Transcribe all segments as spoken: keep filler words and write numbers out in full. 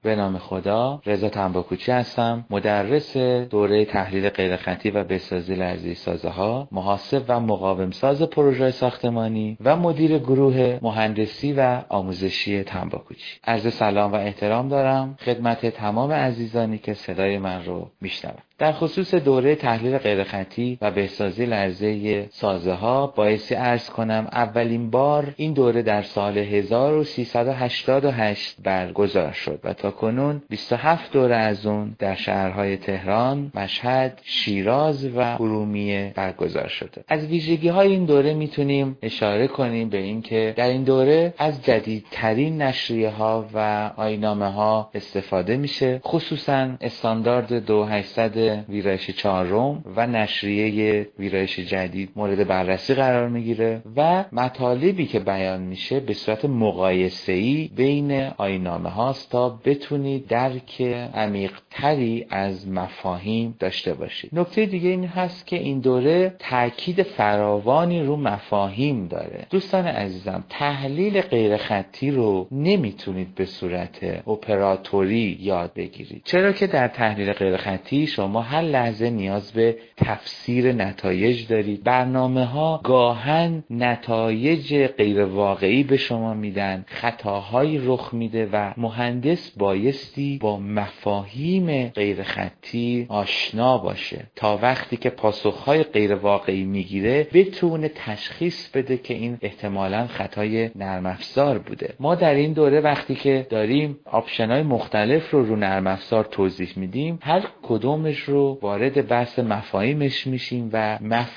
به نام خدا، رضا تنباکوچی هستم، مدرس دوره تحلیل غیرخطی و بهسازی لرزی سازه‌ها، محاسب و مقاوم ساز پروژه ساختمانی و مدیر گروه مهندسی و آموزشی تنباکوچی. عرض سلام و احترام دارم خدمت تمام عزیزانی که صدای من رو میشنوند. در خصوص دوره تحلیل غیرخطی و بهسازی لرزه سازه‌ها بایستی عرض کنم اولین بار این دوره در سال هزار و سیصد و هشتاد و هشت برگزار شد و تا کنون بیست و هفت دوره از اون در شهرهای تهران، مشهد، شیراز و ارومیه برگزار شده. از ویژگی‌های این دوره میتونیم اشاره کنیم به اینکه در این دوره از جدیدترین نشریه‌ها و آیین‌نامه‌ها استفاده میشه، خصوصا استاندارد دو هزار و هشتصد ویرایش چهارم و نشریه ویرایش جدید مورد بررسی قرار میگیره و مطالبی که بیان میشه به صورت مقایسه‌ای بین آیین‌نامه هاست تا بتونید درک عمیق‌تری از مفاهیم داشته باشید. نکته دیگه این هست که این دوره تاکید فراوانی رو مفاهیم داره. دوستان عزیزم، تحلیل غیرخطی رو نمیتونید به صورت اپراتوری یاد بگیرید، چرا که در تحلیل غیرخطی شما هر لحظه نیاز به تفسیر نتایج دارید. برنامه‌ها گاهن نتایج غیر واقعی به شما میدن، خطاهایی رخ میده و مهندس بایستی با مفاهیم غیر خطی آشنا باشه تا وقتی که پاسخهای غیر واقعی میگیره بتونه تشخیص بده که این احتمالاً خطای نرم افزار بوده. ما در این دوره وقتی که داریم آپشن‌های مختلف رو رو نرم افزار توضیح میدیم، هر کدومش رو وارد بحث مفاهیمش میشیم و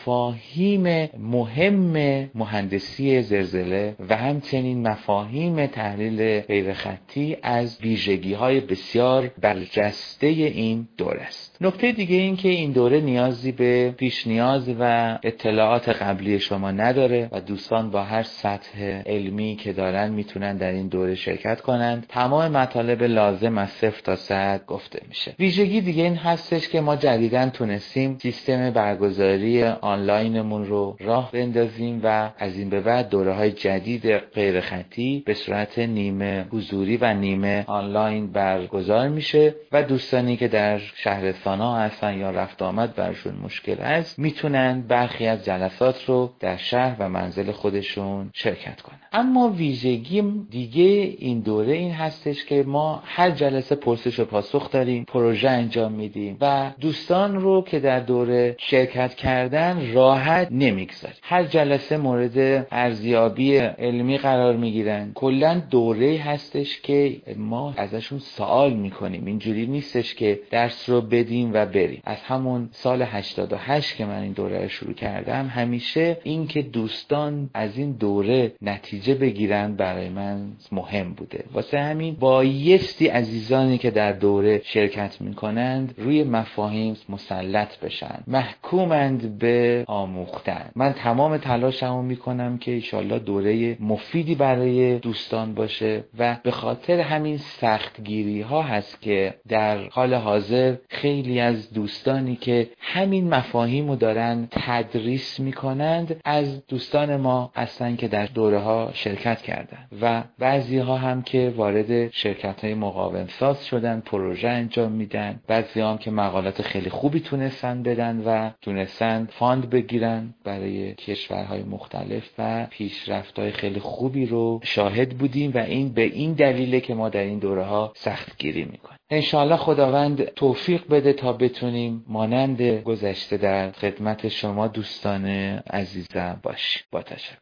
مفاهیم مهم مهندسی زلزله و همچنین مفاهیم تحلیل غیرخطی از ویژگی‌های بسیار برجسته این دوره است. نکته دیگه این که این دوره نیازی به پیش نیاز و اطلاعات قبلی شما نداره و دوستان با هر سطح علمی که دارن میتونن در این دوره شرکت کنند. تمام مطالب لازم از صفر تا صد گفته میشه. ویژگی دیگه این هستش که ما جدیداً تونستیم سیستم برگزاری آنلاینمون رو راه بندازیم و از این به بعد دوره‌های جدید غیرخطی به صورت نیمه حضوری و نیمه آنلاین برگزار میشه و دوستانی که در شهرستان‌ها هستن یا رفت آمد برشون مشکل هست میتونن برخی از جلسات رو در شهر و منزل خودشون شرکت کنن. اما ویژگی دیگه این دوره این هستش که ما هر جلسه پرسش و پاسخ داریم، پروژه انجام میدیم و دوستان رو که در دوره شرکت کردن راحت نمیگذاریم. هر جلسه مورد ارزیابی علمی قرار میگیرن. کلا دوره هستش که ما ازشون سوال میکنیم. اینجوری نیستش که درس رو بدیم و بریم. از همون سال هشتاد و هشت که من این دوره رو شروع کردم همیشه این که دوستان از این دوره نتیجه بگیرن برای من مهم بوده. واسه همین بایستی عزیزانی که در دوره شرکت میکنند روی مفاهیم مسلط بشن، محکومند به آموختن. من تمام تلاشمو میکنم که انشالله دوره مفیدی برای دوستان باشه و به خاطر همین سختگیری ها هست که در حال حاضر خیلی از دوستانی که همین مفاهیمو دارن تدریس میکنند از دوستان ما هستن که در دوره ها شرکت کردن و بعضی ها هم که وارد شرکت های مقاوم ساز شدن، پروژه انجام میدن، بعضی هم که مقالات خیلی خوبی تونستن بدن و تونستن فاند بگیرن برای کشورهای مختلف و پیشرفت‌های خیلی خوبی رو شاهد بودیم و این به این دلیله که ما در این دوره ها سخت گیری میکنیم. انشاءالله خداوند توفیق بده تا بتونیم مانند گذشته در خدمت شما دوستان عزیزم باشیم. با تشکر.